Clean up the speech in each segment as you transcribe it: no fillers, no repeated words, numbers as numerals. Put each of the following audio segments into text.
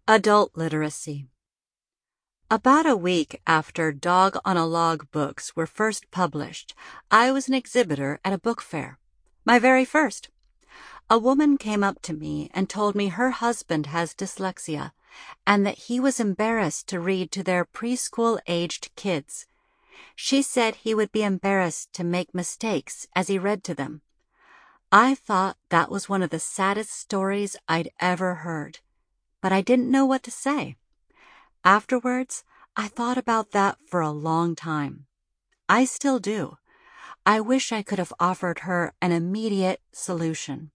Adult literacy. About a week after Dog on a Log books were first published, I was an exhibitor at a book fair. My very first. A woman came up to me and told me her husband has dyslexia and that he was embarrassed to read to their preschool-aged kids. She said he would be embarrassed to make mistakes as he read to them. I thought that was one of the saddest stories I'd ever heard, but I didn't know what to say. Afterwards, I thought about that for a long time. I still do. I wish I could have offered her an immediate solution.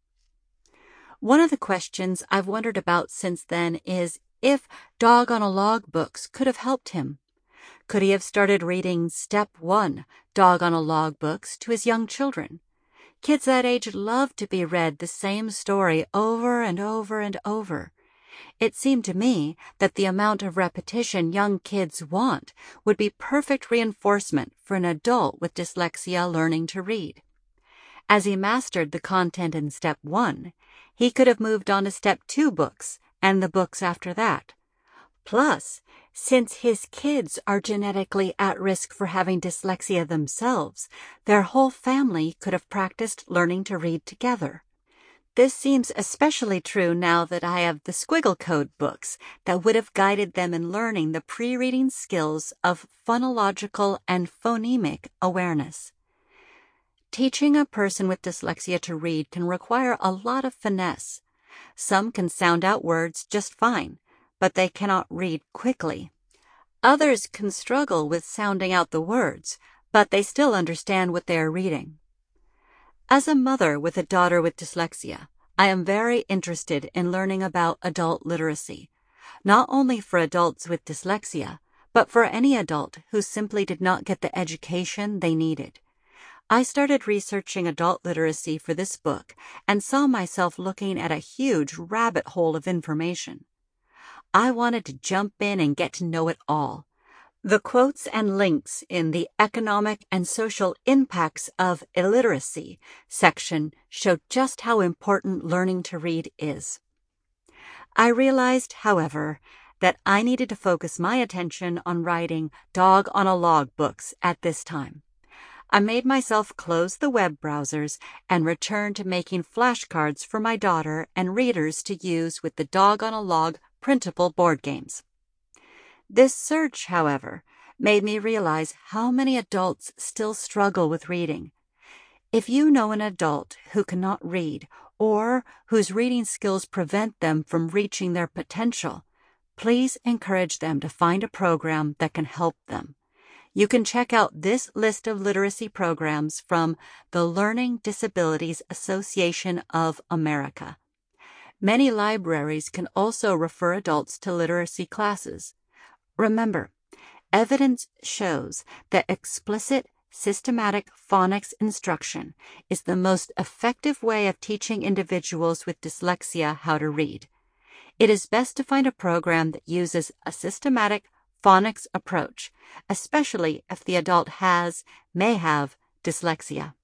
One of the questions I've wondered about since then is if Dog on a Log books could have helped him. Could he have started reading Step 1 Dog on a Log books to his young children? Kids that age love to be read the same story over and over and over. It seemed to me that the amount of repetition young kids want would be perfect reinforcement for an adult with dyslexia learning to read. As he mastered the content in Step 1, he could have moved on to Step 2 books and the books after that. Plus, since his kids are genetically at risk for having dyslexia themselves, their whole family could have practiced learning to read together. This seems especially true now that I have the Squiggle Code books that would have guided them in learning the pre-reading skills of phonological and phonemic awareness. Teaching a person with dyslexia to read can require a lot of finesse. Some can sound out words just fine, but they cannot read quickly. Others can struggle with sounding out the words, but they still understand what they are reading. As a mother with a daughter with dyslexia, I am very interested in learning about adult literacy, not only for adults with dyslexia, but for any adult who simply did not get the education they needed. I started researching adult literacy for this book and saw myself looking at a huge rabbit hole of information. I wanted to jump in and get to know it all. The quotes and links in the Economic and Social Impacts of Illiteracy section show just how important learning to read is. I realized, however, that I needed to focus my attention on writing Dog on a Log books at this time. I made myself close the web browsers and return to making flashcards for my daughter and readers to use with the Dog on a Log printable board games. This search, however, made me realize how many adults still struggle with reading. If you know an adult who cannot read or whose reading skills prevent them from reaching their potential, please encourage them to find a program that can help them. You can check out this list of literacy programs from the Learning Disabilities Association of America. Many libraries can also refer adults to literacy classes. Remember, evidence shows that explicit, systematic phonics instruction is the most effective way of teaching individuals with dyslexia how to read. It is best to find a program that uses a systematic phonics approach, especially if the adult may have dyslexia.